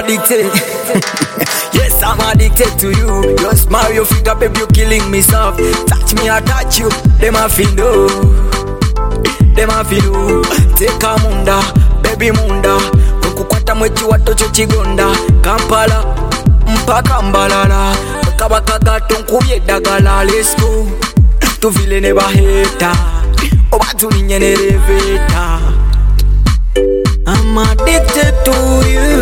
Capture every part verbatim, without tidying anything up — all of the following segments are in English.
addicted. Yes, I'm addicted to you. Your smile, your figure, baby, you killing me soft. Touch me, I touch you. Them a feel no. Them a feel no. Take a munda, baby munda. Kukukwata mwechi watocho chigonda. Kampala, mpaka Mbalala. Kabaka gato nkubye dagala. Let's go. Tuvile ne baheta. Oba tulinye ne reveta. I'm addicted to you,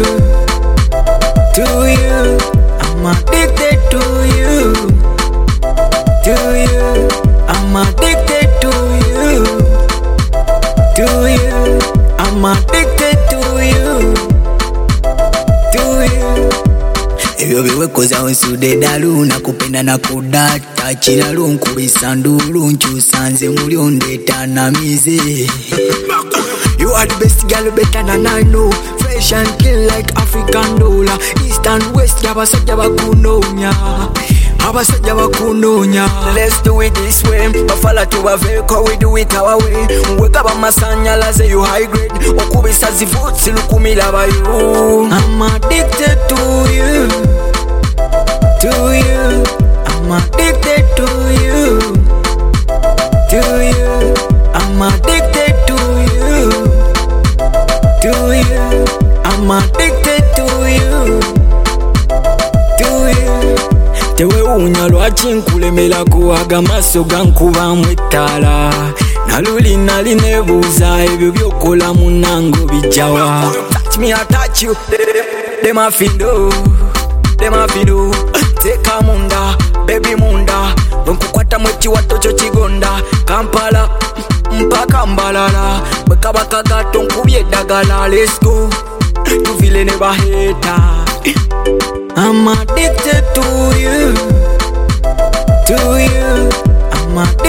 to you. I'm addicted to you, to you. I'm addicted to you, to you. I'm addicted to you, to you. Ebyo biwekoza onsude dalu nakupenda nakudata chiralu nkubisa ndulu nchusanze muri ondeta namize. You are the best girl, better than I know. Fresh and clean like African dollar. East and west, yabasajja bakunonya. Abasajja bakunonya. Let's do it this way. Bafala to a vehicle, we do it our way. Wake up on masanyalaze, you high grade. Okubisa zivutsi lukumila bayo. I'm addicted to you, to you. I'm addicted to you, to you. I'm addicted to you, to you. I'm addicted to you, to you. Tewe unya lwaki nkulemera kuwaga maso gankuba mwetala. Naluli nali nebuuza ebyo byokola munango bijawa. Touch me, I touch you. Them a feel no. Them a feel no. Take a munda, baby munda. Nkukwata mwechi watocho chigonda. Kampala, mpaka Mbalala. Kabaka gato nkubye dagala. Let's go. Tuvile ne baheta. I'm addicted to you, to you. I'm addicted